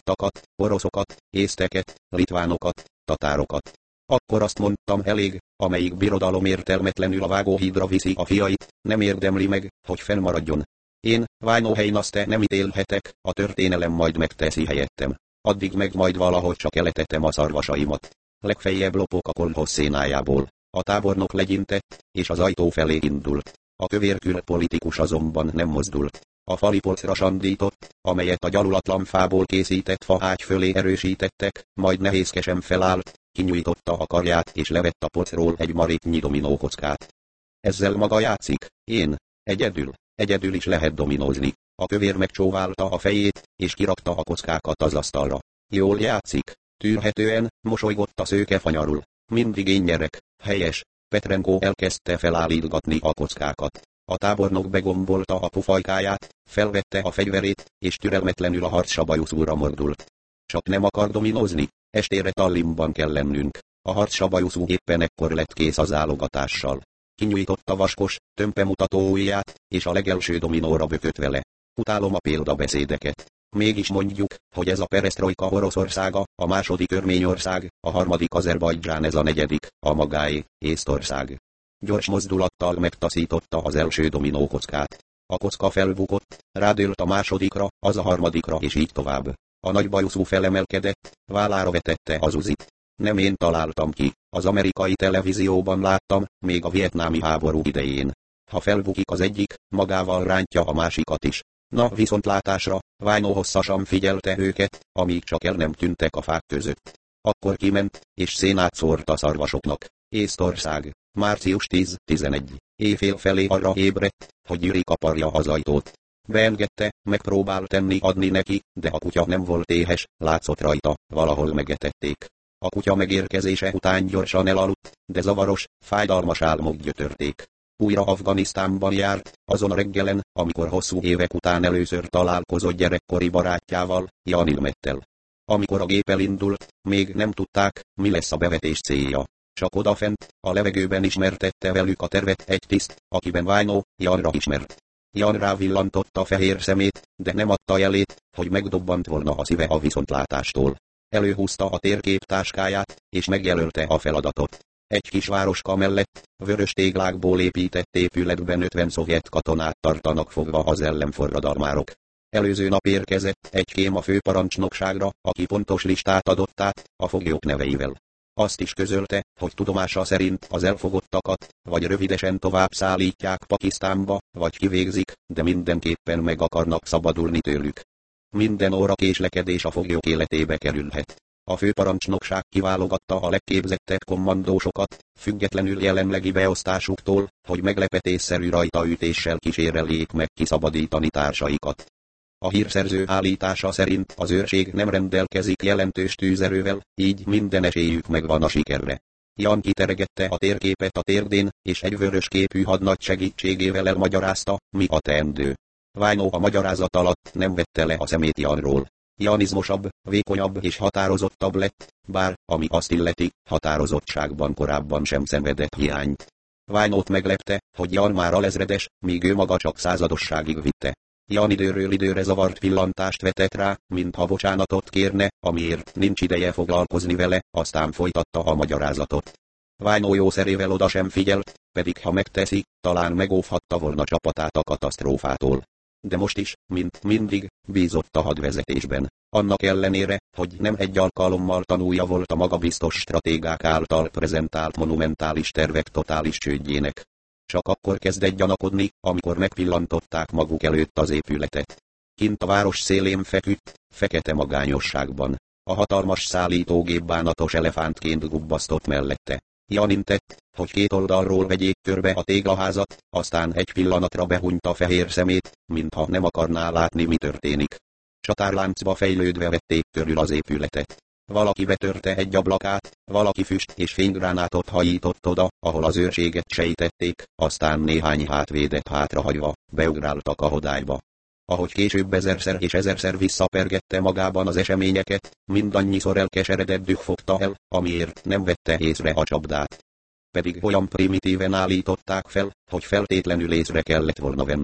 lakottakat, oroszokat, észteket, litvánokat, tatárokat. Akkor azt mondtam, elég, amelyik birodalom értelmetlenül a vágóhídra viszi a fiait, nem érdemli meg, hogy fennmaradjon. Én, Vájnóhelyen azt nem ítélhetek, a történelem majd megteszi helyettem. Addig meg majd valahogy csak eletetem a szarvasaimat. Legfeljebb lopok a kolhoz szénájából. A tábornok legyintett, és az ajtó felé indult. A kövérkül politikus azonban nem mozdult. A fali polcra sandított, amelyet a gyalulatlan fából készített faágy fölé erősítettek, majd nehézkesen felállt, kinyújtotta a karját és levett a polcról egy maréknyi dominókockát. Ezzel maga játszik, én, egyedül is lehet dominózni. A kövér megcsóválta a fejét, és kirakta a kockákat az asztalra. Jól játszik, tűrhetően, mosolygott a szőke fanyarul. Mindig én nyerek, helyes. Petrenko elkezdte felállítgatni a kockákat. A tábornok begombolta a pufajkáját, felvette a fegyverét, és türelmetlenül a harcsabajuszúra mordult. Csak nem akar dominózni, estére Tallinnban kell lennünk. A harcsabajuszú éppen ekkor lett kész az álogatással. Kinyújtotta vaskos, tömpemutató ujját, és a legelső dominóra bökött vele. Utálom a példabeszédeket. Mégis mondjuk, hogy ez a peresztrojka Oroszországa, a második Örményország, a harmadik Azerbajdzsán, ez a negyedik, a magáé, Észtország. Gyors mozdulattal megtaszította az első dominókockát. A kocka felbukott, rádőlt a másodikra, az a harmadikra, és így tovább. A nagybajuszú felemelkedett, vállára vetette az uzit. Nem én találtam ki, az amerikai televízióban láttam, még a vietnámi háború idején. Ha felbukik az egyik, magával rántja a másikat is. Na, viszontlátásra, Vájnó hosszasan figyelte őket, amíg csak el nem tűntek a fák között. Akkor kiment, és szénát szórt a szarvasoknak. Észtország, március 10-11. Éjfél felé arra ébredt, hogy Gyuri kaparja az ajtót. Beengedte, megpróbált adni neki, de a kutya nem volt éhes, látszott rajta, valahol megetették. A kutya megérkezése után gyorsan elaludt, de zavaros, fájdalmas álmok gyötörték. Újra Afganisztánban járt, azon a reggelen, amikor hosszú évek után először találkozott gyerekkori barátjával, Jan Ilmettel. Amikor a gép elindult, még nem tudták, mi lesz a bevetés célja. Csak odafent, a levegőben ismertette velük a tervet egy tiszt, akiben Vájnó, Janra ismert. Jan rávillantotta a fehér szemét, de nem adta jelét, hogy megdobbant volna a szíve a viszontlátástól. Előhúzta a térképtáskáját, és megjelölte a feladatot. Egy kis városka mellett, vörös téglákból épített épületben 50 szovjet katonát tartanak fogva az ellenforradalmárok. Előző nap érkezett egy kém a főparancsnokságra, aki pontos listát adott át, a foglyok neveivel. Azt is közölte, hogy tudomása szerint az elfogottakat, vagy rövidesen tovább szállítják Pakisztánba, vagy kivégzik, de mindenképpen meg akarnak szabadulni tőlük. Minden óra késlekedés a foglyok életébe kerülhet. A főparancsnokság kiválogatta a legképzettebb kommandósokat, függetlenül jelenlegi beosztásuktól, hogy meglepetésszerű rajtaütéssel kíséreljék meg kiszabadítani társaikat. A hírszerző állítása szerint az őrség nem rendelkezik jelentős tűzerővel, így minden esélyük megvan a sikerre. Jan kiteregette a térképet a térdén, és egy vörös képű hadnagy segítségével elmagyarázta, mi a teendő. Vájnó a magyarázat alatt nem vette le a szemét Janról. Jan izmosabb, vékonyabb és határozottabb lett, bár, ami azt illeti, határozottságban korábban sem szenvedett hiányt. Vájnót meglepte, hogy Jan már alezredes, míg ő maga csak századosságig vitte. Jan időről időre zavart pillantást vetett rá, mintha bocsánatot kérne, amiért nincs ideje foglalkozni vele, aztán folytatta a magyarázatot. Vájnó jószerével oda sem figyelt, pedig ha megteszi, talán megóvhatta volna csapatát a katasztrófától. De most is, mint mindig, bízott a hadvezetésben. Annak ellenére, hogy nem egy alkalommal tanúja volt a magabiztos stratégák által prezentált monumentális tervek totális csődjének. Csak akkor kezdett gyanakodni, amikor megpillantották maguk előtt az épületet. Kint a város szélén feküdt, fekete magányosságban. A hatalmas szállítógép bánatos elefántként gubbasztott mellette. Jan intett, hogy két oldalról vegyék körbe a téglaházat, aztán egy pillanatra behunyta fehér szemét, mintha nem akarná látni, mi történik. Csatárláncba fejlődve vették körül az épületet. Valaki betörte egy ablakát, valaki füst és fénygránátot hajított oda, ahol az őrséget sejtették, aztán néhány hátvédet hátrahagyva, beugráltak a hodályba. Ahogy később ezerszer visszapergette magában az eseményeket, mindannyiszor elkeseredett düh fogta el, amiért nem vette észre a csapdát. Pedig olyan primitíven állították fel, hogy feltétlenül észre kellett volna vennie.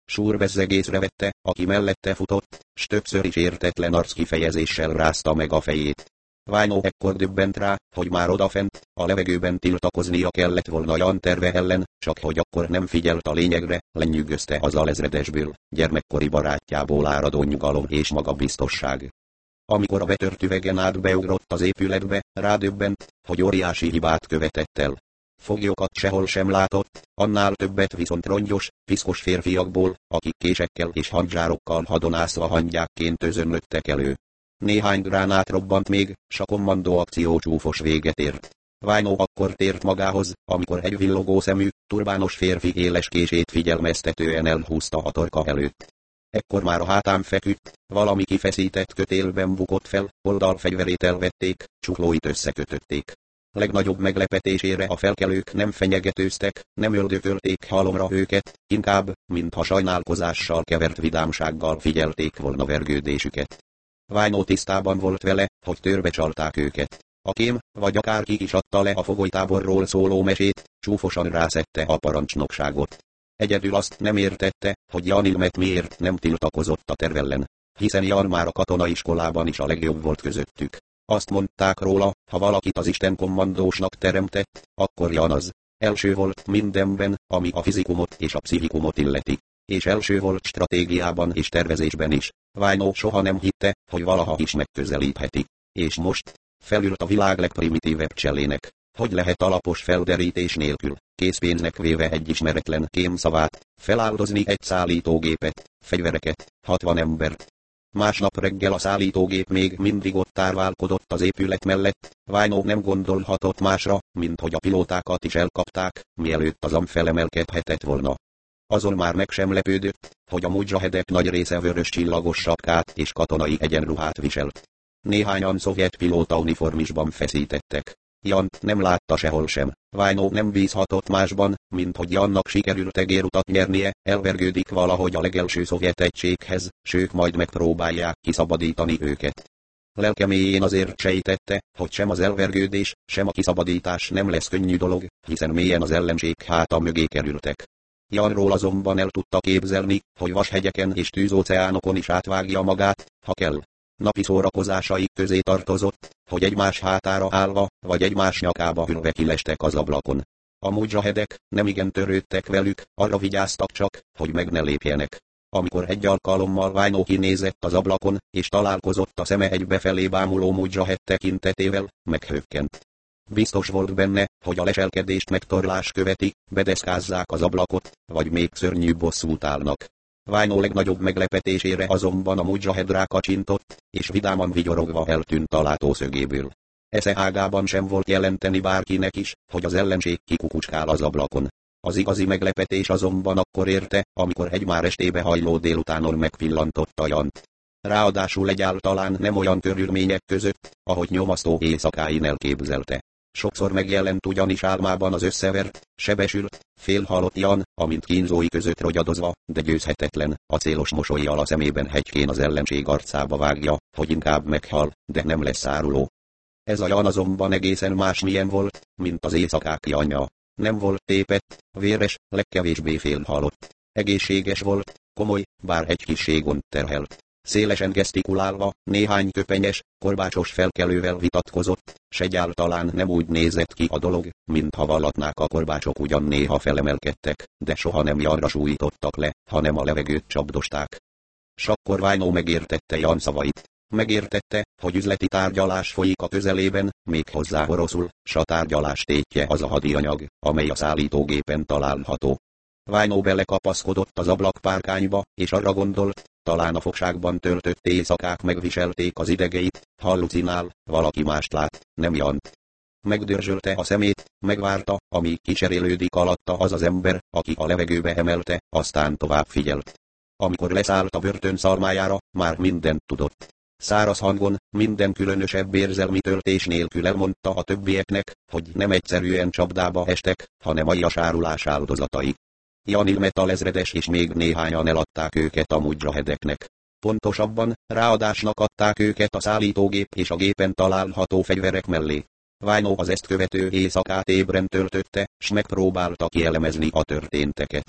Súr bezzeg észrevette, aki mellette futott, s többször is értetlen arckifejezéssel rázta meg a fejét. Vájnó ekkor döbbent rá, hogy már odafent, a levegőben tiltakoznia kellett volna Jan terve ellen, csak hogy akkor nem figyelt a lényegre, lenyűgözte az alezredesből, gyermekkori barátjából áradó nyugalom és magabiztosság. Amikor a betört üvegen át beugrott az épületbe, rádöbbent, hogy óriási hibát követett el. Foglyokat sehol sem látott, annál többet viszont rongyos, piszkos férfiakból, akik késekkel és hangzsárokkal hadonászva hangyákként özönlöttek elő. Néhány gránát robbant még, s a kommandó akció csúfos véget ért. Vájnó akkor tért magához, amikor egy villogó szemű, turbános férfi éles kését figyelmeztetően elhúzta a torka előtt. Ekkor már a hátán feküdt, valami kifeszített kötélben bukott fel, oldalfegyverét elvették, csuklóit összekötötték. Legnagyobb meglepetésére a felkelők nem fenyegetőztek, nem öldökölték halomra őket, inkább, mintha sajnálkozással kevert vidámsággal figyelték volna vergődésüket. Vájnó tisztában volt vele, hogy törbe csalták őket. A kém, vagy akárki is adta le a fogolytáborról szóló mesét, csúfosan rászedte a parancsnokságot. Egyedül azt nem értette, hogy Jan Ilmet miért nem tiltakozott a terv ellen, hiszen Jan már a katonaiskolában is a legjobb volt közöttük. Azt mondták róla, ha valakit az Isten kommandósnak teremtett, akkor Jan az. Első volt mindenben, ami a fizikumot és a pszichikumot illeti. És első volt stratégiában és tervezésben is. Vájnó soha nem hitte, hogy valaha is megközelítheti. És most felült a világ legprimitívebb cselének. Hogy lehet alapos felderítés nélkül, készpénznek véve egy ismeretlen kém szavát, feláldozni egy szállítógépet, fegyvereket, 60 embert. Másnap reggel a szállítógép még mindig ott tárválkodott az épület mellett, Vájnó nem gondolhatott másra, mint hogy a pilótákat is elkapták, mielőtt az felemelkedhetett volna. Azon már meg sem lepődött, hogy a mudzsahedek nagy része vörös csillagos sapkát és katonai egyenruhát viselt. Néhányan szovjet pilóta uniformisban feszítettek. Jant nem látta sehol sem. Vájnó nem bízhatott másban, mint hogy Jannak sikerült egérutat nyernie, elvergődik valahogy a legelső szovjet egységhez, sők majd megpróbálják kiszabadítani őket. Lelke mélyén azért sejtette, hogy sem az elvergődés, sem a kiszabadítás nem lesz könnyű dolog, hiszen mélyen az ellenség háta mögé kerültek. Janról azonban el tudta képzelni, hogy vashegyeken és tűzóceánokon is átvágja magát, ha kell. Napi szórakozásai közé tartozott, hogy egymás hátára állva, vagy egymás nyakába ülve kilestek az ablakon. A mudzsahedek nemigen törődtek velük, arra vigyáztak csak, hogy meg ne lépjenek. Amikor egy alkalommal Vájnó kinézett az ablakon, és találkozott a szeme egy befelé bámuló mudzsahed tekintetével, meghökkent. Biztos volt benne, hogy a leselkedést megtorlás követi, bedeszkázzák az ablakot, vagy még szörnyűbb bosszút állnak. Vájnó legnagyobb meglepetésére azonban a mudzsahed rákacsintott, és vidáman vigyorogva eltűnt a látószögéből. Esze ágában sem volt jelenteni bárkinek is, hogy az ellenség kikukucskál az ablakon. Az igazi meglepetés azonban akkor érte, amikor egy már estébe hajló délutánon megpillantotta Jant. Ráadásul egyáltalán nem olyan körülmények között, ahogy nyomasztó éjszakáin elképzelte. Sokszor megjelent ugyanis álmában az összevert, sebesült, félhalott Jan, amint kínzói között rogyadozva, de győzhetetlen, acélos mosollyal a szemében hegykén az ellenség arcába vágja, hogy inkább meghal, de nem lesz áruló. Ez a Jan azonban egészen másmilyen volt, mint az éjszakák Janja. Nem volt tépett, véres, legkevésbé félhalott. Egészséges volt, komoly, bár egy kissé gondterhelt. Szélesen gesztikulálva, néhány köpenyes, korbácsos felkelővel vitatkozott, s egyáltalán nem úgy nézett ki a dolog, mintha vallatnák a korbácsok ugyan néha felemelkedtek, de soha nem Janra sújtottak le, hanem a levegőt csapdosták. S akkor Vájnó megértette Jan szavait. Megértette, hogy üzleti tárgyalás folyik a közelében, méghozzá oroszul, s a tárgyalás tétje az a hadianyag, amely a szállítógépen található. Vájnó belekapaszkodott az ablakpárkányba, és arra gondolt, talán a fogságban töltött éjszakák megviselték az idegeit, hallucinál, valaki mást lát, nem Jant. Megdörzsölte a szemét, megvárta, amíg kicserélődik alatta az az ember, aki a levegőbe emelte, aztán tovább figyelt. Amikor leszállt a börtön szalmájára, már mindent tudott. Száraz hangon, minden különösebb érzelmi töltés nélkül elmondta a többieknek, hogy nem egyszerűen csapdába estek, hanem aljas árulás áldozatai. Jan Ilmet alezredes és még néhányan eladták őket a mudzsahedeknek. Pontosabban, ráadásnak adták őket a szállítógép és a gépen található fegyverek mellé. Vájnó az ezt követő éjszakát ébren töltötte, s megpróbálta kielemezni a történteket.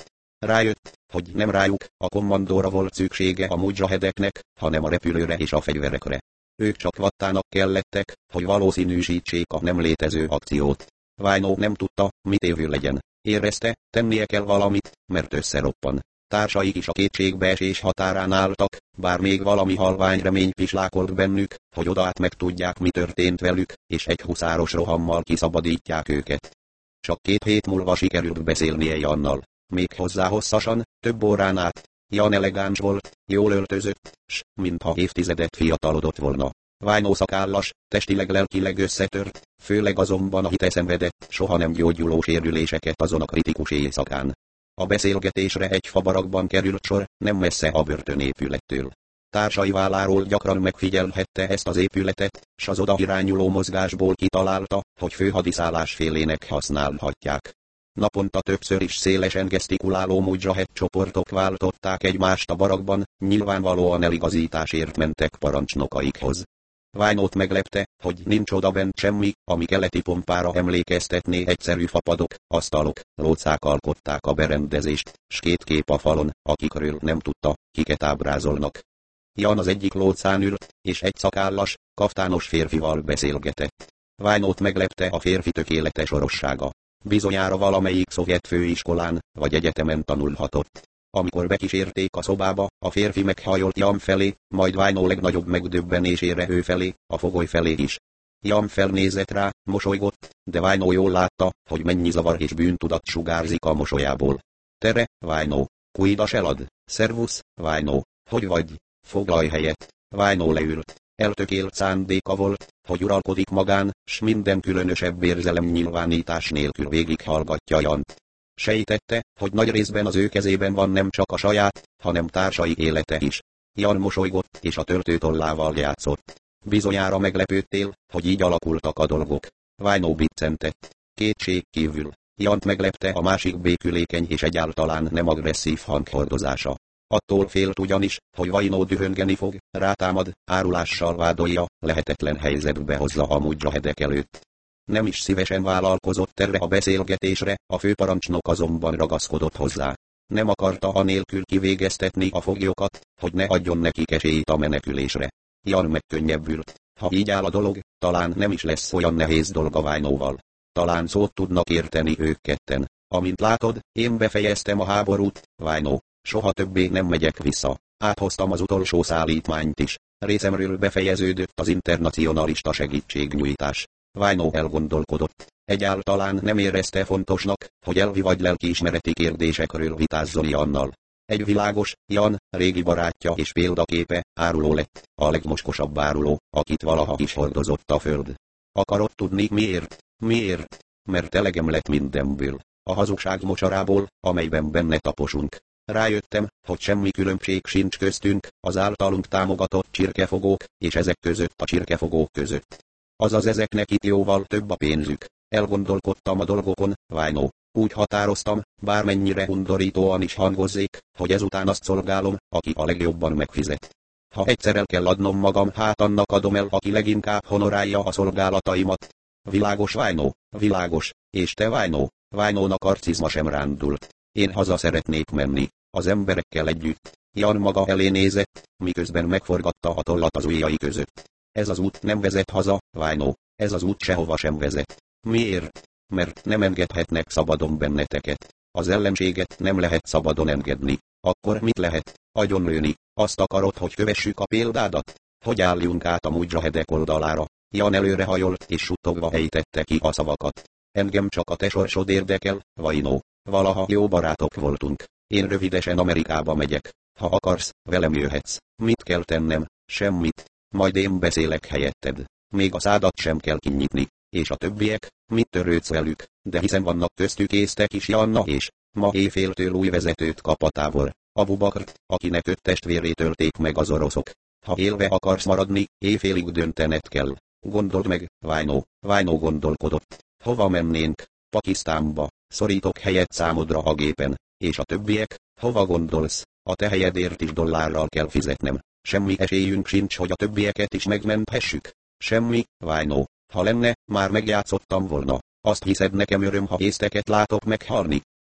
Rájött, hogy nem rájuk, a kommandóra volt szüksége a mujahedeknek, hanem a repülőre és a fegyverekre. Ők csak vattának kellettek, hogy valószínűsítsék a nem létező akciót. Vaino nem tudta, mit évő legyen. Érezte, tennie kell valamit, mert összeroppan. Társaik is a kétségbeesés határán álltak, bár még valami halvány remény pislákolt bennük, hogy odaát megtudják, mi történt velük, és egy huszáros rohammal kiszabadítják őket. Csak 2 hét múlva sikerült beszélnie Jannal. Még hozzá hosszasan, több órán át. Jan elegáns volt, jól öltözött, s mintha évtizedet fiatalodott volna. Vaino szakállas, testileg-lelkileg összetört, főleg azonban a hite szenvedett, soha nem gyógyuló sérüléseket azon a kritikus éjszakán. A beszélgetésre egy fabarakban került sor, nem messze a börtönépülettől. Társai válláról gyakran megfigyelhette ezt az épületet, s az oda irányuló mozgásból kitalálta, hogy főhadiszállás félének használhatják. Naponta többször is szélesen gesztikuláló mujahed csoportok váltották egymást a barakban, nyilvánvalóan eligazításért mentek parancsnokaikhoz. Vainót meglepte, hogy nincs odabent semmi, ami keleti pompára emlékeztetné, egyszerű fapadok, asztalok, lócák alkották a berendezést, s 2 kép a falon, akikről nem tudta, kiket ábrázolnak. Jan az egyik lócán ült, és egy szakállas, kaftános férfival beszélgetett. Vainót meglepte a férfi tökéletes orossága. Bizonyára valamelyik szovjet főiskolán, vagy egyetemen tanulhatott. Amikor bekísérték a szobába, a férfi meghajolt Jan felé, majd Vaino legnagyobb megdöbbenésére ő felé, a fogoly felé is. Jan felnézett rá, mosolygott, de Vaino jól látta, hogy mennyi zavar és bűntudat sugárzik a mosolyából. Tere, Vaino, kuidas elad, szervusz, Vaino, hogy vagy, foglalj helyet. Vaino leült. Eltökélt szándéka volt, hogy uralkodik magán, s minden különösebb érzelemnyilvánítás nélkül végighallgatja Jant. Sejtette, hogy nagy részben az ő kezében van nem csak a saját, hanem társai élete is. Jan mosolygott és a töltőtollával játszott. Bizonyára meglepődtél, hogy így alakultak a dolgok. Vaino biccentett. Kétség kívül. Jant meglepte a másik békülékeny és egyáltalán nem agresszív hanghordozása. Attól félt ugyanis, hogy Vaino dühöngeni fog, rátámad, árulással vádolja, lehetetlen helyzetbe hozza a mujahedek előtt. Nem is szívesen vállalkozott erre a beszélgetésre, a főparancsnok azonban ragaszkodott hozzá. Nem akarta anélkül kivégeztetni a foglyokat, hogy ne adjon nekik esélyt a menekülésre. Jan megkönnyebbült. Ha így áll a dolog, talán nem is lesz olyan nehéz dolga Vainóval. Talán szót tudnak érteni ők ketten. Amint látod, én befejeztem a háborút, Vaino. Soha többé nem megyek vissza. Áthoztam az utolsó szállítmányt is. Részemről befejeződött az internacionalista segítségnyújtás. Vaino elgondolkodott. Egyáltalán nem érezte fontosnak, hogy elvi vagy lelkiismereti kérdésekről vitázzon Jannal. Egy világos, Jan, régi barátja és példaképe, áruló lett, a legmoskosabb áruló, akit valaha is hordozott a föld. Akarod tudni miért? Miért? Mert elegem lett mindenből. A hazugság mocsarából, amelyben benne taposunk. Rájöttem, hogy semmi különbség sincs köztünk, az általunk támogatott csirkefogók, és ezek között a csirkefogók között. Azaz ezeknek itt jóval több a pénzük. Elgondolkodtam a dolgokon, Vaino. Úgy határoztam, bármennyire undorítóan is hangozzék, hogy ezután azt szolgálom, aki a legjobban megfizet. Ha egyszer el kell adnom magam, hát annak adom el, aki leginkább honorálja a szolgálataimat. Világos, Vaino, világos, és te, Vaino? Vainónak arcizma sem rándult. Én haza szeretnék menni, az emberekkel együtt. Jan maga elé nézett, miközben megforgatta a tollat az ujjai között. Ez az út nem vezet haza, Vaino, ez az út sehova sem vezet. Miért? Mert nem engedhetnek szabadon benneteket. Az ellenséget nem lehet szabadon engedni. Akkor mit lehet? Agyonlőni. Azt akarod, hogy kövessük a példádat? Hogy álljunk át a mujahedek oldalára? Jan előrehajolt és suttogva ejtette ki a szavakat. Engem csak a te sorsod érdekel, Vaino. Valaha jó barátok voltunk. Én rövidesen Amerikába megyek. Ha akarsz, velem jöhetsz. Mit kell tennem? Semmit. Majd én beszélek helyetted. Még a szádat sem kell kinyitni. És a többiek, mit törődsz velük? De hiszen vannak köztük Észtek is, Janna, és ma éjféltől új vezetőt kap a tábor. Abu Bakrt, akinek 5 testvérét ölték meg az oroszok. Ha élve akarsz maradni, éjfélig döntened kell. Gondold meg, Vaino. Vaino gondolkodott. Hova mennénk? Pakisztánba. Szorítok helyet számodra a gépen. És a többiek, hova gondolsz? A te helyedért is dollárral kell fizetnem. Semmi esélyünk sincs, hogy a többieket is megmenthessük. Semmi, Vaino. Ha lenne, már megjátszottam volna. Azt hiszed, nekem öröm, ha észteket látok meghalni?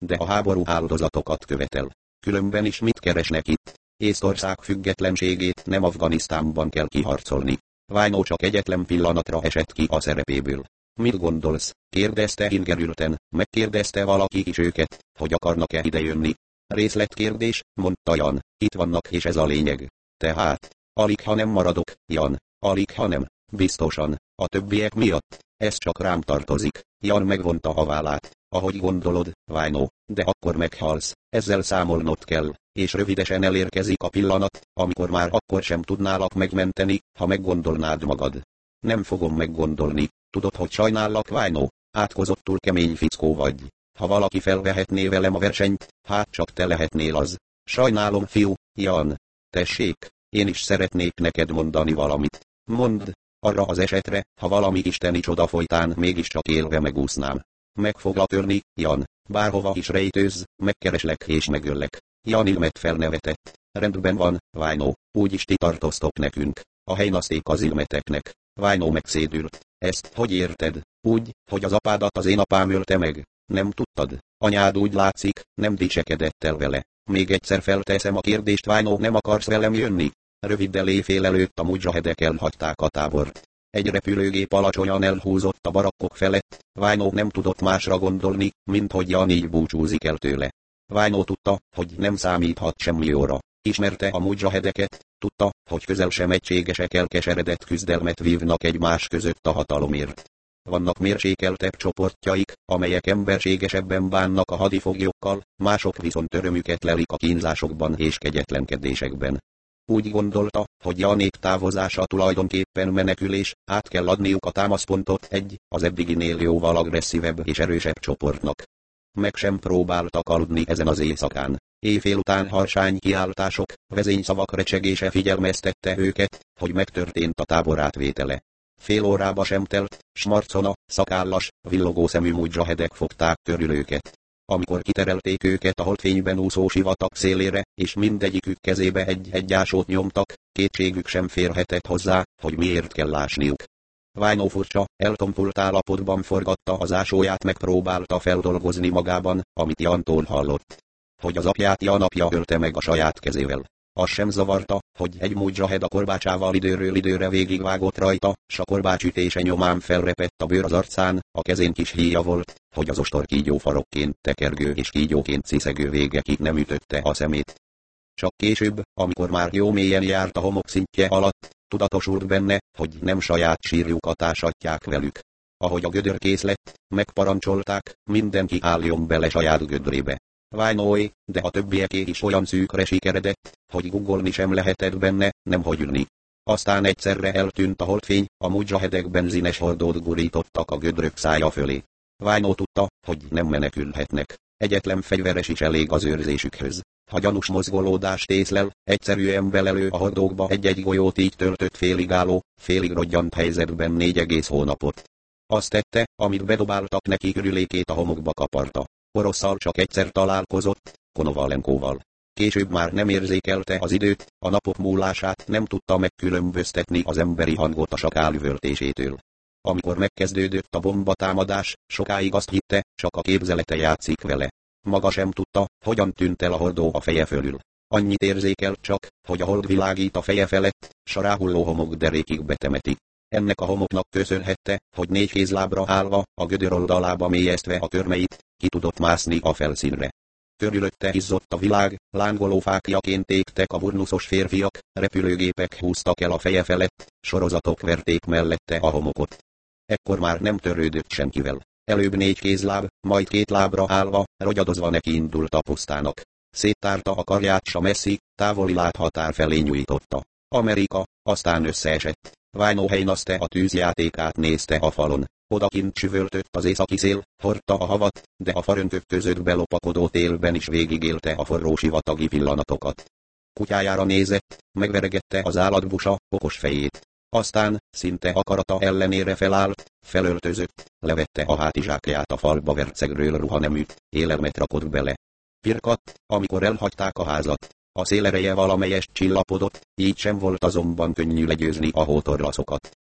de a háború áldozatokat követel. Különben is mit keresnek itt? Észtország függetlenségét nem Afganisztánban kell kiharcolni. Vajnó csak egyetlen pillanatra esett ki a szerepéből. Mit gondolsz? Kérdezte ingerülten, megkérdezte valaki is őket, hogy akarnak-e idejönni. Részletkérdés, mondta Jan, itt vannak és ez a lényeg. Tehát, alig ha nem maradok, Jan, alig ha nem, biztosan, a többiek miatt, ez csak rám tartozik. Jan megvonta a vállát. Ahogy gondolod, Vajnó, de akkor meghalsz, ezzel számolnod kell, és rövidesen elérkezik a pillanat, amikor már akkor sem tudnálak megmenteni, ha meggondolnád magad. Nem fogom meggondolni, tudod, hogy sajnállak, Vajnó, átkozottul kemény fickó vagy. Ha valaki felvehetné velem a versenyt, hát csak te lehetnél az. Sajnálom, fiú, Jan. Tessék, én is szeretnék neked mondani valamit. Mondd, arra az esetre, ha valami isteni csoda folytán mégiscsak élve megúsznám. Meg foglak törni, Jan, bárhova is rejtőzz, megkereslek és megöllek. Jan ilmet felnevetett. Rendben van, Vajnó, úgyis ti tartoztok nekünk. A helynaszték az ilmeteknek. Vajnó megszédült. Ezt hogy érted? Úgy, hogy az apádat az én apám ölte meg. Nem tudtad? Anyád úgy látszik, nem dicsekedett el vele. Még egyszer felteszem a kérdést, Vajnó, nem akarsz velem jönni? Röviddel éjfél előtt a mujahedek elhagyták a tábort. Egy repülőgép alacsonyan elhúzott a barakkok felett, Vajnó nem tudott másra gondolni, mint hogy Jan így búcsúzik el tőle. Vajnó tudta, hogy nem számíthat semmi jóra. Ismerte a mujahedeket, tudta, hogy közel sem egységesek, elkeseredett küzdelmet vívnak egymás között a hatalomért. Vannak mérsékeltebb csoportjaik, amelyek emberségesebben bánnak a hadifoglyokkal, mások viszont örömüket lelik a kínzásokban és kegyetlenkedésekben. Úgy gondolta, hogy Janék távozása tulajdonképpen menekülés, át kell adniuk a támaszpontot az eddiginél jóval agresszívebb és erősebb csoportnak. Meg sem próbáltak aludni ezen az éjszakán. Éjfél után harsány kiáltások, vezényszavak recsegése figyelmeztette őket, hogy megtörtént a tábor átvétele. Fél órába sem telt, s marcona, szakállas, villogó szemű mujahedek fogták körül őket. Amikor kiterelték őket a holdfényben úszó sivatag szélére, és mindegyikük kezébe egy ásót nyomtak, kétségük sem férhetett hozzá, hogy miért kell ásniuk. Vajnó furcsa, eltompult állapotban forgatta az ásóját, megpróbálta feldolgozni magában, amit Jantól hallott. Hogy az apját Jan apja ölte meg a saját kezével. Az sem zavarta, hogy egy mujahед a korbácsával időről időre végigvágott rajta, s a korbács ütése nyomán felrepett a bőr az arcán, a kezén kis híja volt, hogy az ostor kígyó farokként tekergő és kígyóként sziszegő végekig nem ütötte a szemét. Csak később, amikor már jó mélyen járt a homok szintje alatt, tudatosult benne, hogy nem saját sírjukat ásatják velük. Ahogy a gödör kész lett, megparancsolták, mindenki álljon bele saját gödrébe. Vajnóé, de a többieké is olyan szűkre sikeredett, hogy guggolni sem lehetett benne, nemhogy ülni. Aztán egyszerre eltűnt a holdfény, a mujahedek benzines hordót gurítottak a gödrök szája fölé. Vajnó tudta, hogy nem menekülhetnek. Egyetlen fegyveres is elég az őrzésükhöz. Ha gyanús mozgolódást észlel, egyszerűen belelő a hordókba egy golyót, így töltött félig álló, félig rogyant helyzetben 4 egész hónapot. Azt tette, amit bedobáltak neki, körülékét a homokba kaparta. Orosszal csak egyszer találkozott, Konovalenkoval. Később már nem érzékelte az időt, a napok múlását, nem tudta megkülönböztetni az emberi hangot a sakál üvöltésétől. Amikor megkezdődött a bombatámadás, sokáig azt hitte, csak a képzelete játszik vele. Maga sem tudta, hogyan tűnt el a hordó a feje fölül. Annyit érzékelt csak, hogy a hold világít a feje felett, s a ráhulló homok derékig betemeti. Ennek a homoknak köszönhette, hogy 4 kézlábra állva, a gödör oldalába mélyeztve a körmeit, ki tudott mászni a felszínre. Körülötte izzott a világ, lángoló fáklyaként égtek a burnuszos férfiak, repülőgépek húztak el a feje felett, sorozatok verték mellette a homokot. Ekkor már nem törődött senkivel. Előbb 4 kézláb, majd 2 lábra állva, rogyadozva neki indult a pusztának. Széttárta a karját, s a messzi, távoli láthatár felé nyújtotta. Amerika, aztán összeesett. Vajnó helynaszte a tűzjátékát, nézte a falon. Odakint csüvöltött az északi szél, hordta a havat, de a farönkök között belopakodó télben is végigélte a forró sivatagi pillanatokat. Kutyájára nézett, megveregette az állatbusa okos fejét. Aztán, szinte akarata ellenére felállt, felöltözött, levette a hátizsákját a falba vercegről ruhaneműt, élelmet rakott bele. Pirkadt, amikor elhagyták a házat. A szélereje valamelyest csillapodott, így sem volt azonban könnyű legyőzni a hótorlaszokat.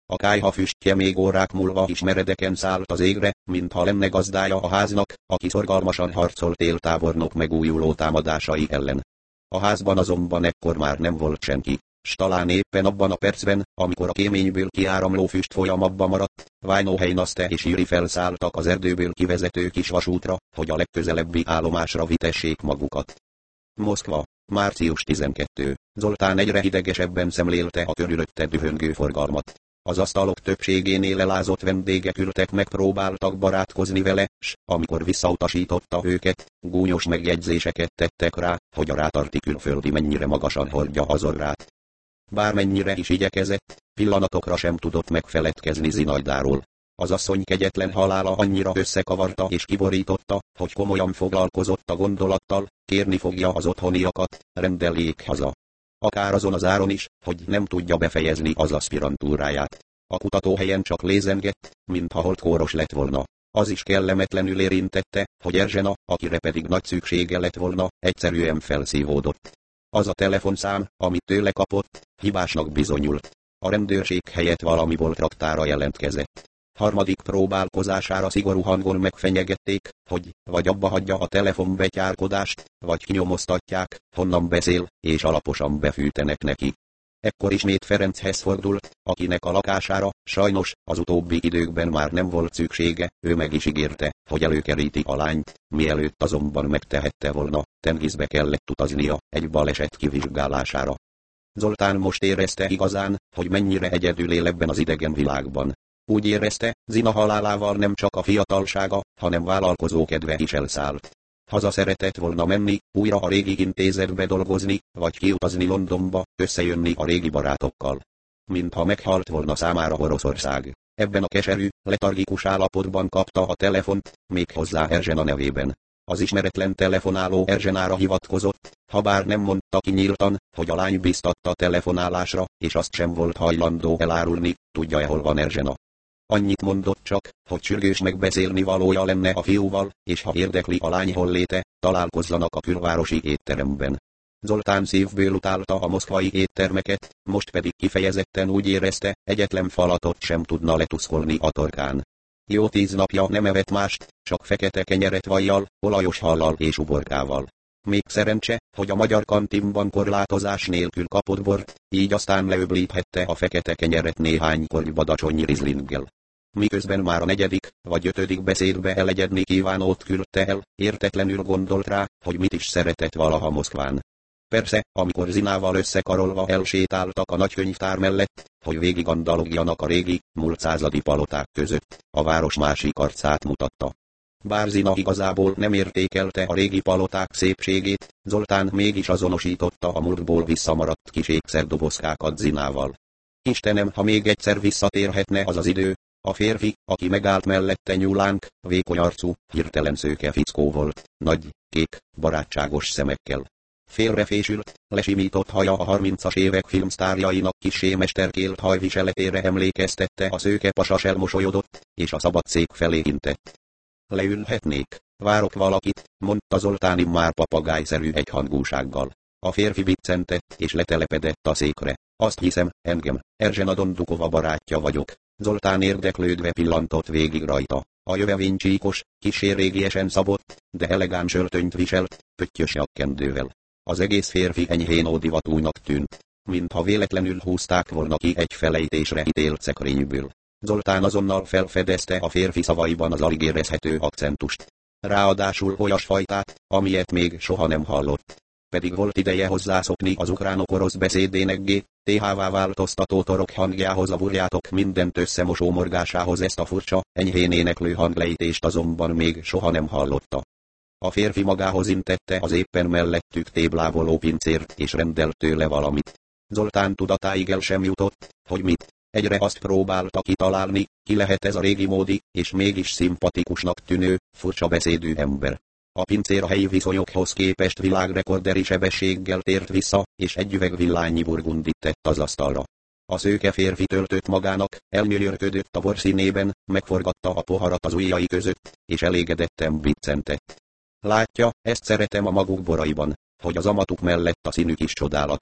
A kályha füstje még órák múlva is meredeken szállt az égre, mintha lenne gazdája a háznak, aki szorgalmasan harcolt éltábornok megújuló támadásai ellen. A házban azonban ekkor már nem volt senki, s talán éppen abban a percben, amikor a kéményből kiáramló füst folyamabba maradt, Vajnoheinaszte és Jüri felszálltak az erdőből kivezető kis vasútra, hogy a legközelebbi állomásra vitessék magukat. Moszkva, március 12. Zoltán egyre hidegesebben szemlélte a körülötte dühöngő forgalmat. Az asztalok többségénél elázott vendégek ültek, megpróbáltak barátkozni vele, s amikor visszautasította őket, gúnyos megjegyzéseket tettek rá, hogy a rátarti külföldi mennyire magasan hordja az orrát. Bármennyire is igyekezett, pillanatokra sem tudott megfeledkezni Zinajdáról. Az asszony kegyetlen halála annyira összekavarta és kiborította, hogy komolyan foglalkozott a gondolattal, kérni fogja az otthoniakat, rendeljék haza. Akár azon az áron is, hogy nem tudja befejezni az aszpirantúráját. A kutatóhelyen csak lézengett, mintha holdkóros lett volna. Az is kellemetlenül érintette, hogy Erzsena, akire pedig nagy szüksége lett volna, egyszerűen felszívódott. Az a telefonszám, amit tőle kapott, hibásnak bizonyult. A rendőrség helyett valami volt raktára jelentkezett. Harmadik próbálkozására szigorú hangon megfenyegették, hogy vagy abba hagyja a telefonbetyárkodást, vagy kinyomoztatják, honnan beszél, és alaposan befűtenek neki. Ekkor ismét Ferenchez fordult, akinek a lakására, sajnos, az utóbbi időkben már nem volt szüksége, ő meg is ígérte, hogy előkeríti a lányt, mielőtt azonban megtehette volna, Tengiszbe kellett utaznia, egy baleset kivizsgálására. Zoltán most érezte igazán, hogy mennyire egyedül él ebben az idegen világban. Úgy érezte, Zina halálával nem csak a fiatalsága, hanem vállalkozó kedve is elszállt. Haza szeretett volna menni, újra a régi intézetbe dolgozni, vagy kiutazni Londonba, összejönni a régi barátokkal. Mintha meghalt volna számára Oroszország. Ebben a keserű, letargikus állapotban kapta a telefont, méghozzá Erzsena nevében. Az ismeretlen telefonáló Erzsenára hivatkozott, habár nem mondta ki nyíltan, hogy a lány biztatta telefonálásra, és azt sem volt hajlandó elárulni, tudja-e hol van Erzsena. Annyit mondott csak, hogy sürgős megbeszélni valója lenne a fiúval, és ha érdekli a lány holléte, találkozzanak a külvárosi étteremben. Zoltán szívből utálta a moszkvai éttermeket, most pedig kifejezetten úgy érezte, egyetlen falatot sem tudna letuszkolni a torkán. Jó 10 napja nem evett mást, csak fekete kenyeret vajjal, olajos hallal és uborkával. Még szerencse, hogy a magyar kantinban korlátozás nélkül kapott bort, így aztán leöblíthette a fekete kenyeret néhány korty badacsony rizlinggel. Miközben már a 4. vagy 5. beszédbe elegyedni kívánót küldte el, értetlenül gondolt rá, hogy mit is szeretett valaha Moszkván. Persze, amikor Zinával összekarolva elsétáltak a nagykönyvtár mellett, hogy végig andalogjanak a régi, múlt századi paloták között, a város másik arcát mutatta. Bár Zina igazából nem értékelte a régi paloták szépségét, Zoltán mégis azonosította a múltból visszamaradt kis ékszerdobozkákat Zinával. Istenem, ha még egyszer visszatérhetne az az idő, a férfi, aki megállt mellette nyúlánk, vékony arcú, hirtelen szőke fickó volt, nagy, kék, barátságos szemekkel. Félrefésült, lesimított haja a 30-as évek filmsztárjainak kissé mesterkélt hajviseletére emlékeztette, a szőke pasas elmosolyodott, és a szabad szék felé intett. Leülhetnék, várok valakit, mondta Zoltán immár papagájszerű egyhangúsággal. A férfi biccentett és letelepedett a székre. Azt hiszem, engem, Erzsena Dondukova barátja vagyok. Zoltán érdeklődve pillantott végig rajta. A jövevény csíkos, kissé régiesen szabott, de elegáns öltönyt viselt, pöttyös nyakkendővel. Az egész férfi enyhén ódivatúnak tűnt, mintha véletlenül húzták volna ki egy felejtésre ítélt szekrényből. Zoltán azonnal felfedezte a férfi szavaiban az alig érezhető akcentust. Ráadásul olyasfajtát, amilyet még soha nem hallott. Pedig volt ideje hozzászokni az ukránok-orosz beszédének GTH-vá változtató torok hangjához, a burjátok mindent összemosó morgásához, ezt a furcsa, enyhén éneklő hanglejtést azonban még soha nem hallotta. A férfi magához intette az éppen mellettük téblávoló pincért és rendelt tőle valamit. Zoltán tudatáig el sem jutott, hogy mit. Egyre azt próbálta kitalálni, ki lehet ez a régi módi, és mégis szimpatikusnak tűnő, furcsa beszédű ember. A pincér a helyi viszonyokhoz képest világrekorderi sebességgel tért vissza, és egy üveg villányi burgundit tett az asztalra. A szőke férfi töltött magának, elnyölyörködött a bor színében, megforgatta a poharat az ujjai között, és elégedetten biccentett. Látja, ezt szeretem a maguk boraiban, hogy az amatuk mellett a színük is csodálatos.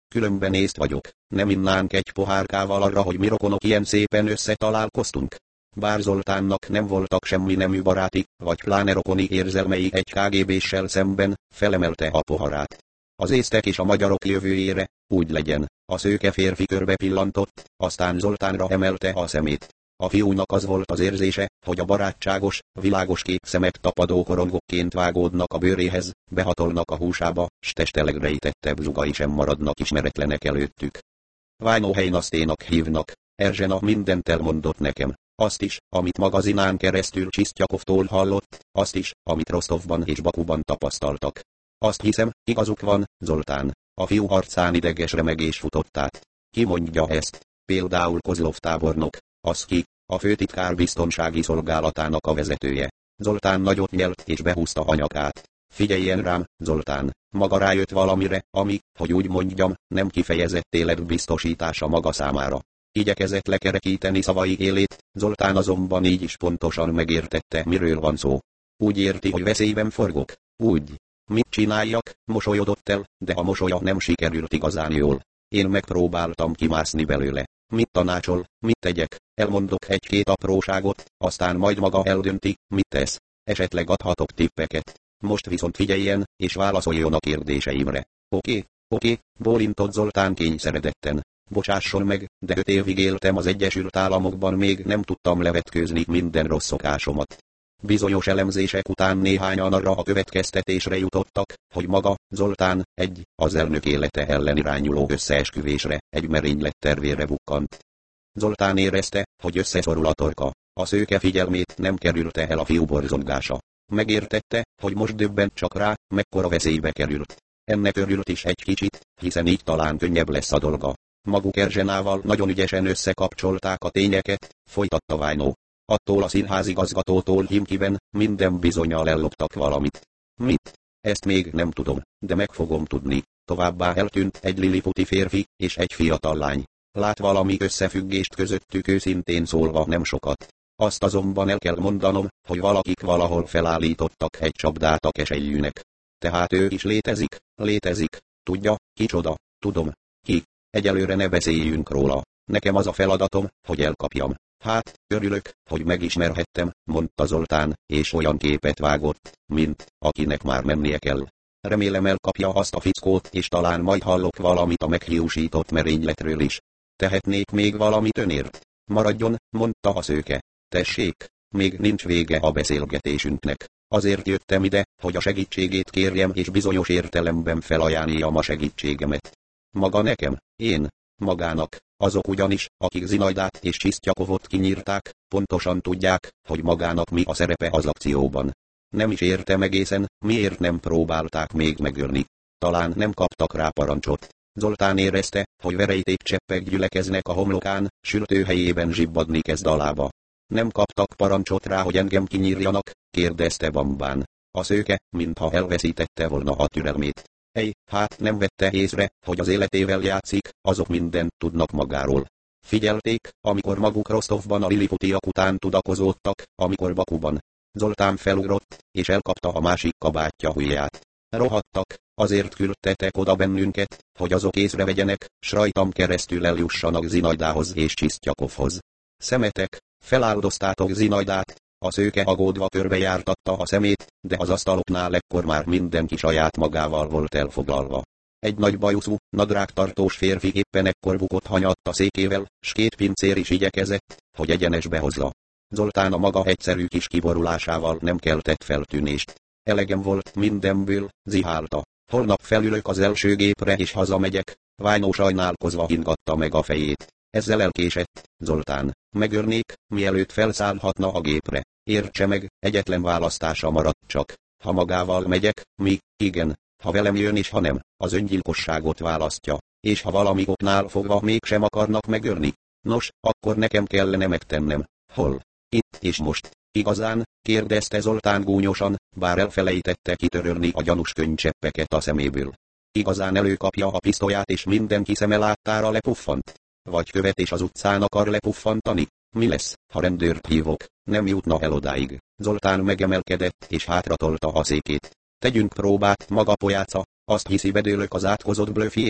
Különben észt vagyok, nem innánk egy pohárkával arra, hogy mi rokonok ilyen szépen összetalálkoztunk. Bár Zoltánnak nem voltak semmi nemű baráti, vagy pláne rokoni érzelmei egy KGB-ssel szemben, felemelte a poharát. Az észtek és a magyarok jövőjére, úgy legyen, a szőke férfi körbe pillantott, aztán Zoltánra emelte a szemét. A fiúnak az volt az érzése, hogy a barátságos, világos kék szemek tapadó korongokként vágódnak a bőréhez, behatolnak a húsába, s testeleg rejtettebb zugai sem maradnak ismeretlenek előttük. Vajnoheinaszténak hívnak, Erzsena mindent elmondott nekem. Azt is, amit magazinán keresztül Csisztyakovtól hallott, azt is, amit Rostovban és Bakuban tapasztaltak. Azt hiszem, igazuk van, Zoltán. A fiú arcán ideges remegés futott át. Ki mondja ezt? Például Kozlov tábornok, az ki, a főtitkár biztonsági szolgálatának a vezetője. Zoltán nagyot nyelt és behúzta a nyakát. Figyeljen rám, Zoltán, maga rájött valamire, ami, hogy úgy mondjam, nem kifejezett életbiztosítása maga számára. Igyekezett lekerekíteni szavai élét, Zoltán azonban így is pontosan megértette, miről van szó. Úgy érti, hogy veszélyben forgok? Úgy. Mit csináljak? Mosolyodott el, de a mosolya nem sikerült igazán jól. Én megpróbáltam kimászni belőle. Mit tanácsol, mit tegyek? Elmondok egy-két apróságot, aztán majd maga eldönti, mit tesz. Esetleg adhatok tippeket. Most viszont figyeljen, és válaszoljon a kérdéseimre. Oké, bólintott Zoltán kényszeredetten. Bocsásson meg, de 5 évig éltem az Egyesült Államokban, még nem tudtam levetkőzni minden rossz szokásomat. Bizonyos elemzések után néhányan arra a következtetésre jutottak, hogy maga, Zoltán, az elnök élete ellen irányuló összeesküvésre, egy merénylet tervére bukkant. Zoltán érezte, hogy összeszorul a torka. A szőke figyelmét nem kerülte el a fiú borzongása. Megértette, hogy most döbbent csak rá, mekkora veszélybe került. Ennek örült is egy kicsit, hiszen így talán könnyebb lesz a dolga. Maguk Erzsenával nagyon ügyesen összekapcsolták a tényeket, folytatta Vajnó. Attól a színházigazgatótól Himkiben minden bizonnyal elloptak valamit. Mit? Ezt még nem tudom, de meg fogom tudni. Továbbá eltűnt egy liliputi férfi és egy fiatal lány. Lát valami összefüggést közöttük, őszintén szólva nem sokat. Azt azonban el kell mondanom, hogy valakik valahol felállítottak egy csapdát a keselyűnek. Tehát ő is létezik. Tudja, kicsoda? Tudom. Ki? Egyelőre ne beszéljünk róla. Nekem az a feladatom, hogy elkapjam. Hát, örülök, hogy megismerhettem, mondta Zoltán, és olyan képet vágott, mint akinek már mennie kell. Remélem elkapja azt a fickót, és talán majd hallok valamit a meghiúsított merényletről is. Tehetnék még valamit önért? Maradjon, mondta a szőke. Tessék, még nincs vége a beszélgetésünknek. Azért jöttem ide, hogy a segítségét kérjem és bizonyos értelemben felajánljam a segítségemet. Maga nekem? Én? Magának. Azok ugyanis, akik Zinaidát és Csisztyakovot kinyírták, pontosan tudják, hogy magának mi a szerepe az akcióban. Nem is értem egészen, miért nem próbálták még megölni. Talán nem kaptak rá parancsot. Zoltán érezte, hogy verejtékcseppek gyülekeznek a homlokán, sültőhelyében zsibbadni kezd a lába. Nem kaptak parancsot rá, hogy engem kinyírjanak? Kérdezte Bambán. A szőke, mintha elveszítette volna a türelmét. Hát nem vette észre, hogy az életével játszik, azok mindent tudnak magáról. Figyelték, amikor maguk Rostovban a liliputiak után tudakozódtak, amikor Bakuban. Zoltán felugrott, és elkapta a másik kabátja ujját. Rohadtak, azért küldtetek oda bennünket, hogy azok észrevegyenek, s rajtam keresztül eljussanak Zinaidához és Csisztyakovhoz. Szemetek, feláldoztátok Zinaidát. A szőke aggódva körbejártatta a szemét, de az asztaloknál ekkor már mindenki saját magával volt elfoglalva. Egy nagy bajuszú, nadrágtartós férfi éppen ekkor bukott hanyatt a székével, s 2 pincér is igyekezett, hogy egyenesbe hozza. Zoltán a maga egyszerű kis kiborulásával nem keltett feltűnést. Elegem volt mindenből, zihálta. Holnap felülök az első gépre és hazamegyek. Vajnó sajnálkozva ingatta meg a fejét. Ezzel elkésett, Zoltán. Megölnék, mielőtt felszállhatna a gépre. Értse meg, egyetlen választása maradt csak. Ha magával megyek, igen. Ha velem jön és ha nem, az öngyilkosságot választja. És ha valami oknál fogva mégsem akarnak megölni. Nos, akkor nekem kellene megtennem. Hol? Itt és most. Igazán? Kérdezte Zoltán gúnyosan, bár elfelejtette kitörölni a gyanús könycseppeket a szeméből. Igazán előkapja a pisztolyát és mindenki szeme láttára lepuffant? Vagy követés az utcán akar lepuffantani? Mi lesz, ha rendőrt hívok? Nem jutna el odáig. Zoltán megemelkedett és hátratolta a székét. Tegyünk próbát, maga pojáca, azt hiszi bedőlök az átkozott blöffjének.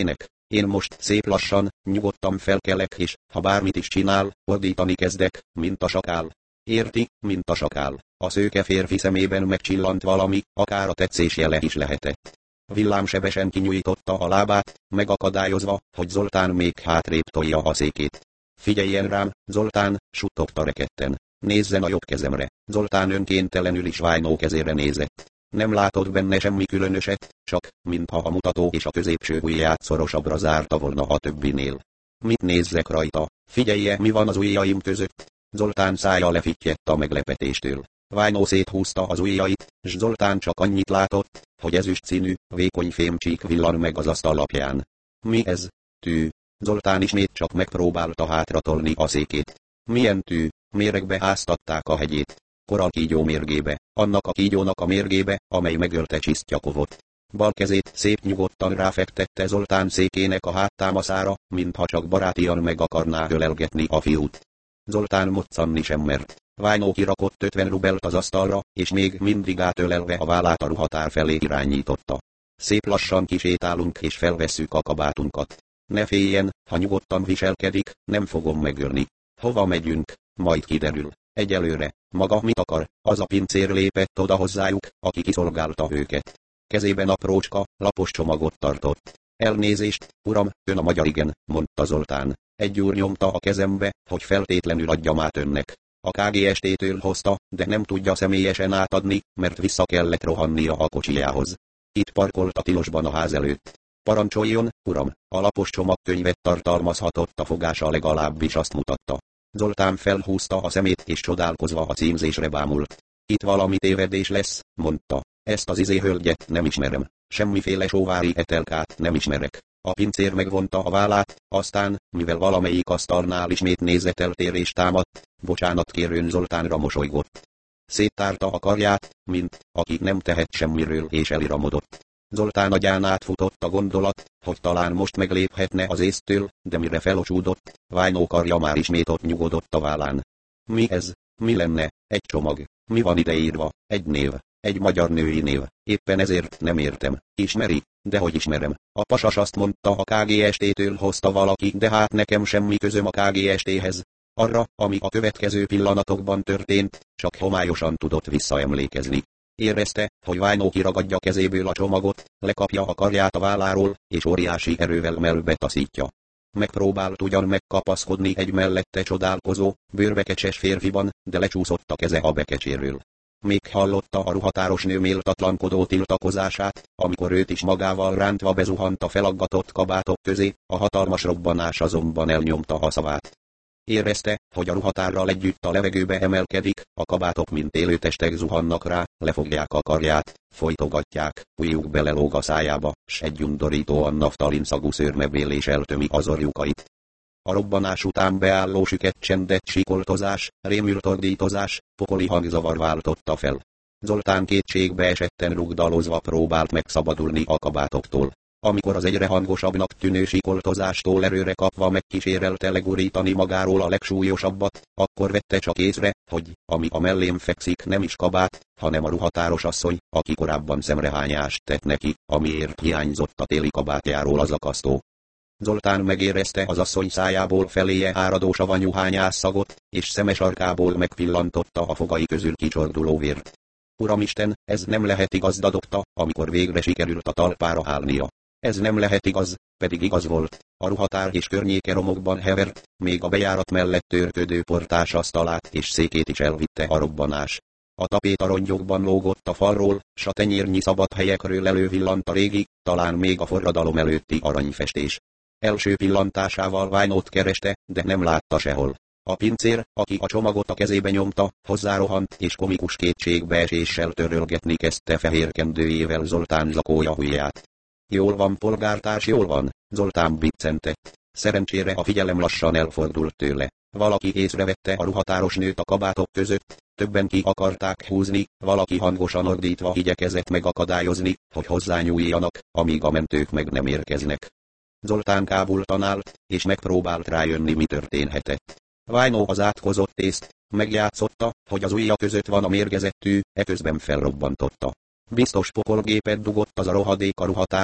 Én most szép lassan, nyugodtan felkelek és, ha bármit is csinál, ordítani kezdek, mint a sakál. Érti, mint a sakál. A szőke férfi szemében megcsillant valami, akár a tetszés jele is lehetett. Villámsebesen kinyújtotta a lábát, megakadályozva, hogy Zoltán még hátrébb tolja a székét. Figyeljen rám, Zoltán, suttogta rekedten. Nézzen a jobb kezemre. Zoltán önkéntelenül is Vájnó kezére nézett. Nem látott benne semmi különöset, csak, mintha a mutató és a középső ujját szorosabbra zárta volna a többinél. Mit nézzek rajta? Figyelje, mi van az ujjaim között? Zoltán szája lefittyett a meglepetéstől. Vájnó széthúzta az ujjait, s Zoltán csak annyit látott, hogy ezüst színű, vékony fémcsík villan meg az asztallapján. Mi ez? Tű. Zoltán ismét csak megpróbálta hátratolni a székét. Milyen tű? Méregbe áztatták a hegyét. Korallkígyó mérgébe, annak a kígyónak a mérgébe, amely megölte Csisztyakovot. Bal kezét szép nyugodtan ráfektette Zoltán székének a háttámaszára, mintha csak barátian meg akarná ölelgetni a fiút. Zoltán moccanni sem mert. Vájnó kirakott 50 rubelt az asztalra, és még mindig átölelve a vállát a ruhatár felé irányította. Szép lassan kisétálunk és felvesszük a kabátunkat. Ne féljen, ha nyugodtan viselkedik, nem fogom megölni. Hova megyünk? Majd kiderül. Egyelőre, maga mit akar? Az a pincér lépett oda hozzájuk, aki kiszolgálta őket. Kezében aprócska, lapos csomagot tartott. Elnézést, uram, ön a magyar igen, mondta Zoltán. Egy úr nyomta a kezembe, hogy feltétlenül adjam át önnek. A KGST-től hozta, de nem tudja személyesen átadni, mert vissza kellett rohannia a kocsijához. Itt parkolt a tilosban a ház előtt. Parancsoljon, uram, a lapos csomagkönyvet tartalmazhatott a fogása legalábbis azt mutatta. Zoltán felhúzta a szemét és csodálkozva a címzésre bámult. Itt valami tévedés lesz, mondta. Ezt az hölgyet nem ismerem. Semmiféle sóvári etelkát nem ismerek. A pincér megvonta a vállát, aztán, mivel valamelyik asztalnál ismét nézeteltérés támadt, bocsánatkérőn Zoltánra mosolygott. Széttárta a karját, mint aki nem tehet semmiről és eliramodott. Zoltán agyán átfutott a gondolat, hogy talán most megléphetne az észtől, de mire felocsúdott, Vájnó karja már ismét ott nyugodott a vállán. Mi ez? Mi lenne? Egy csomag. Mi van ideírva? Egy név. Egy magyar női név. Éppen ezért nem értem. Ismeri? Dehogy ismerem. A pasas azt mondta, a KGST-től hozta valaki, de hát nekem semmi közöm a KGST-hez. Arra, ami a következő pillanatokban történt, csak homályosan tudott visszaemlékezni. Érezte, hogy Vájnó kiragadja kezéből a csomagot, lekapja a karját a válláról, és óriási erővel mellbe taszítja. Megpróbált ugyan megkapaszkodni egy mellette csodálkozó, bőrbekecses férfiban, de lecsúszott a keze a bekecséről. Még hallotta a ruhatáros nő méltatlankodó tiltakozását, amikor őt is magával rántva bezuhant a felaggatott kabátok közé, a hatalmas robbanás azonban elnyomta a szavát. Érezte, hogy a ruhatárral együtt a levegőbe emelkedik, a kabátok mint élőtestek zuhannak rá, lefogják a karját, folytogatják, ujjuk belelóg a szájába, s egy undorítóan naftalin szagú szőrmebélés eltömi az orjukait. A robbanás után beálló süket csendet sikoltozás, rémült ordítozás, pokoli hangzavar váltotta fel. Zoltán kétségbe esetten rugdalozva próbált megszabadulni a kabátoktól. Amikor az egyre hangosabbnak tűnő sikoltozástól erőre kapva megkísérelte legurítani magáról a legsúlyosabbat, akkor vette csak észre, hogy, ami a mellén fekszik nem is kabát, hanem a ruhatáros asszony, aki korábban szemrehányást tett neki, amiért hiányzott a téli kabátjáról az akasztó. Zoltán megérezte az asszony szájából feléje áradó savanyú hányásszagot, és szemes arkából megpillantotta a fogai közül kicsorduló vért. Uramisten, ez nem lehet igaz, dadogta, amikor végre sikerült a talpára állnia. Ez nem lehet igaz, pedig igaz volt. A ruhatár és környéke romokban hevert, még a bejárat mellett törködő portás asztalát és székét is elvitte a robbanás. A tapéta rongyokban lógott a falról, s a tenyérnyi szabad helyekről elővillant a régi, talán még a forradalom előtti aranyfestés. Első pillantásával Vájnót kereste, de nem látta sehol. A pincér, aki a csomagot a kezébe nyomta, hozzárohant és komikus kétségbeeséssel törölgetni kezdte fehér kendőjével Zoltán zakója ujját. Jól van, polgártárs, jól van, Zoltán biccentett. Szerencsére a figyelem lassan elfordult tőle. Valaki észrevette a ruhatáros nőt a kabátok között, többen ki akarták húzni, valaki hangosan ordítva igyekezett megakadályozni, hogy hozzányúljanak, amíg a mentők meg nem érkeznek. Zoltán kábultan állt, és megpróbált rájönni, mi történhetett. Vájnó az átkozott észt, megjátszotta, hogy az ujja között van a mérgezett tű, eközben felrobbantotta. Biztos pokolgépet dugott az a rohadék a ruhatárba.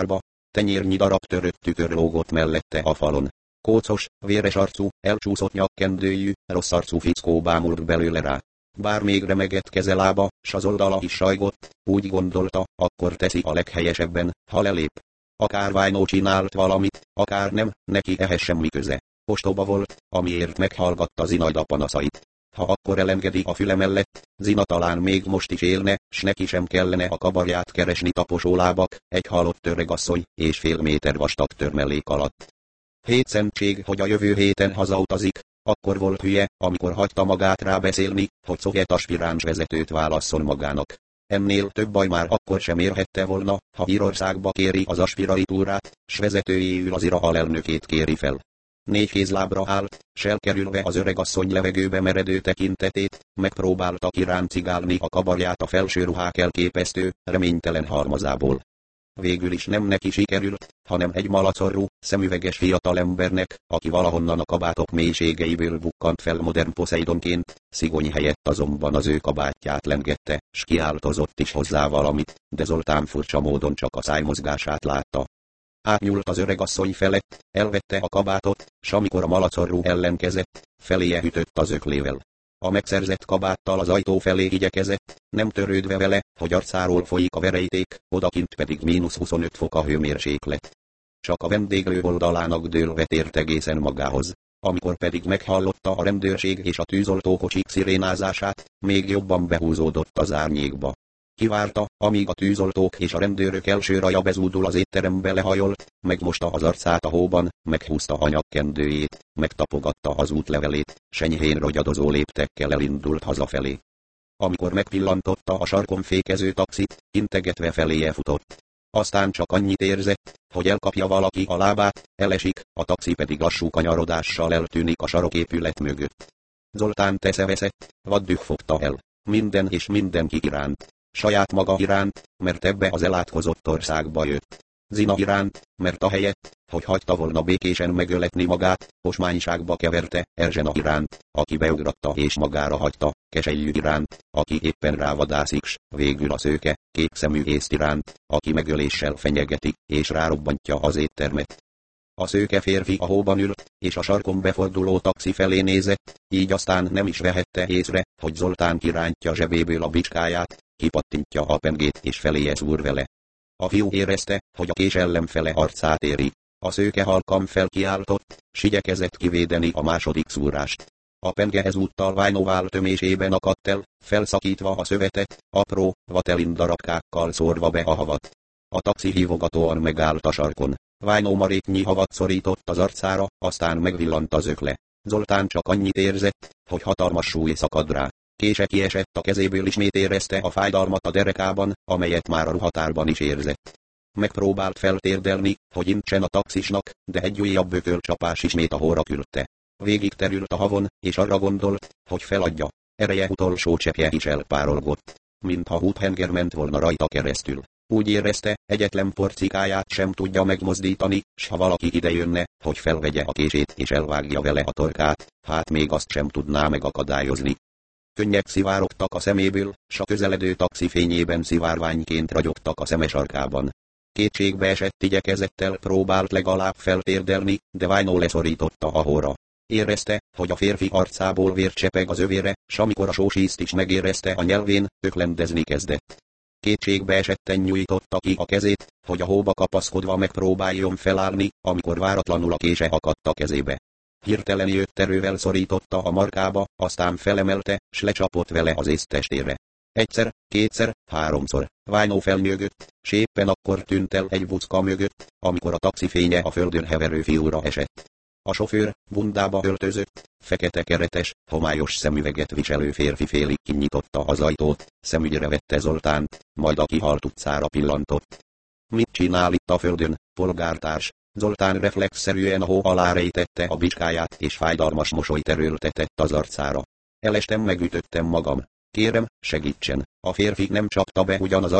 tenyérnyi darab törött tükör lógott mellette a falon. Kócos, véres arcú, elcsúszott nyakkendőjű, rossz arcú fickó bámult belőle rá. Bár még remegett kezelába, s az oldala is sajgott, úgy gondolta, akkor teszi a leghelyesebben, ha lelép. Akár Vájnó csinált valamit, akár nem, neki ehhez semmi köze. Ostoba volt, amiért meghallgatta Zinajda panaszait. Ha akkor elengedi a füle mellett, Zina talán még most is élne, s neki sem kellene a kabarját keresni taposó lábak, egy halott öregasszony és fél méter vastag törmelék alatt. Hétszentség, hogy a jövő héten hazautazik, akkor volt hülye, amikor hagyta magát rábeszélni, hogy szovjet aspiráns vezetőt válasszon magának. Ennél több baj már akkor sem érhette volna, ha Írországba kéri az aspiraitúrát, s vezetőjéül az IRA alelnökét kéri fel. 4 kézlábra állt, s elkerülve az öregasszony levegőbe meredő tekintetét, megpróbálta kiráncigálni a kabarját a felső ruhák elképesztő, reménytelen halmazából. Végül is nem neki sikerült, hanem egy malacorú, szemüveges fiatalembernek, aki valahonnan a kabátok mélységeiből bukkant fel modern Poseidonként, Szigony helyett azonban az ő kabátját lengette, s kiáltozott is hozzá valamit, de Zoltán furcsa módon csak a szájmozgását látta. Átnyúlt az öregasszony felett, elvette a kabátot, s amikor a malacorú ellenkezett, feléje ütött az öklével. A megszerzett kabáttal az ajtó felé igyekezett, nem törődve vele, hogy arcáról folyik a verejték, odakint pedig -25 fok a hőmérséklet. Csak a vendéglő oldalának dőlve tért egészen magához. Amikor pedig meghallotta a rendőrség és a tűzoltókocsik szirénázását, még jobban behúzódott az árnyékba. Kivárta, amíg a tűzoltók és a rendőrök első raja bezúdul az étterembe lehajolt, megmosta az arcát a hóban, meghúzta a nyakkendőjét, megtapogatta az útlevelét, s enyhén rogyadozó léptekkel elindult hazafelé. Amikor megpillantotta a sarkon fékező taxit, integetve feléje futott. Aztán csak annyit érzett, hogy elkapja valaki a lábát, elesik, a taxi pedig lassú kanyarodással eltűnik a saroképület mögött. Zoltán teszeveszett, vaddüh fogta el. Minden és mindenki iránt. Saját maga iránt, mert ebbe az elátkozott országba jött. Zina iránt, mert ahelyett, hogy hagyta volna békésen megöletni magát, osmányságba keverte, Erzsena iránt, aki beugratta és magára hagyta, Keselyű iránt, aki éppen rávadászik, s végül a szőke, kékszemű észt iránt, aki megöléssel fenyegeti, és rárobbantja az éttermet. A szőke férfi a hóban ült, és a sarkon beforduló taxi felé nézett, így aztán nem is vehette észre, hogy Zoltán kirántja zsebéből a bicskáját, kipattintja a pengét és feléje szúr vele. A fiú érezte, hogy a kés ellenfele arcát éri. A szőke halkan felkiáltott, s igyekezett kivédeni a második szúrást. A penge ezúttal Vájnóvál tömésében akadt el, felszakítva a szövetet, apró, vatelin darabkákkal szórva be a havat. A taxi hívogatóan megállt a sarkon. Vájnó maréknyi havat szorított az arcára, aztán megvillant az ökle. Zoltán csak annyit érzett, hogy hatalmas súly szakad rá. Kése kiesett a kezéből, ismét érezte a fájdalmat a derekában, amelyet már a ruhatárban is érzett. Megpróbált feltérdelni, hogy intsen a taxisnak, de egy újabb ökölcsapás ismét a hóra küldte. Végig terült a havon, és arra gondolt, hogy feladja. Ereje utolsó cseppje is elpárolgott, mintha húthenger ment volna rajta keresztül. Úgy érezte, egyetlen porcikáját sem tudja megmozdítani, s ha valaki idejönne, hogy felvegye a kését és elvágja vele a torkát, hát még azt sem tudná megakadályozni. Könnyek szivárogtak a szeméből, s a közeledő taxi fényében szivárványként ragyogtak a szeme sarkában. Kétségbe esett igyekezettel próbált legalább feltérdelni, de Vájnó leszorította a hóra. Érezte, hogy a férfi arcából vér csepeg az övére, s amikor a sósízt is megérezte a nyelvén, öklendezni kezdett. Kétségbe esetten nyújtotta ki a kezét, hogy a hóba kapaszkodva megpróbáljon felállni, amikor váratlanul a kése akadt a kezébe. Hirtelen jött erővel szorította a markába, aztán felemelte, s lecsapott vele az észt testére. Egyszer, kétszer, háromszor. Vájnó felnyögött, s éppen akkor tűnt el egy bucka mögött, amikor a taxi fénye a földön heverő fiúra esett. A sofőr, bundába öltözött, fekete keretes, homályos szemüveget viselő férfi félig kinyitotta az ajtót, szemügyre vette Zoltánt, majd a kihalt utcára pillantott. Mit csinál itt a földön, polgártárs? Zoltán reflexzerűen a hó alá rejtette a bicskáját és fájdalmas mosolyt erőltetett az arcára. Elestem, megütöttem magam. Kérem, segítsen. A férfi nem csapta be ugyanaz